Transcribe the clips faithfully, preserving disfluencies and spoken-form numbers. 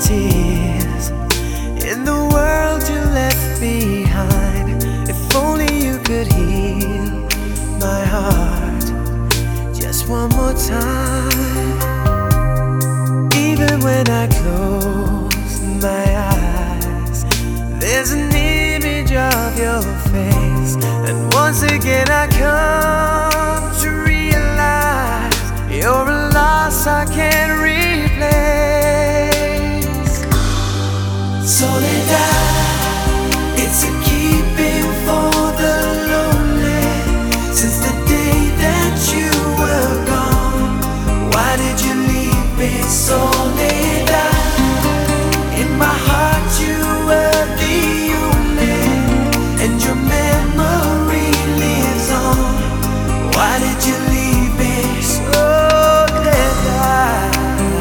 tears in the world you left behind. If only you could heal my heart just one more time. Even when I close my eyes, there's an image of your face, and once again I come to realize you're a loss I can't replace. Soledad, it's a keeping for the lonely. Since the day that you were gone, why did you leave me? Soledad, in my heart you were the only, and your memory lives on. Why did you leave me? Soledad,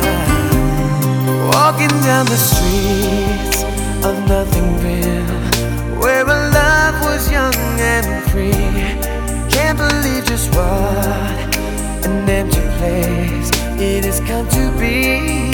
walking down the streets of nothing real, where our love was young and free. Can't believe just what an empty place it has come to be.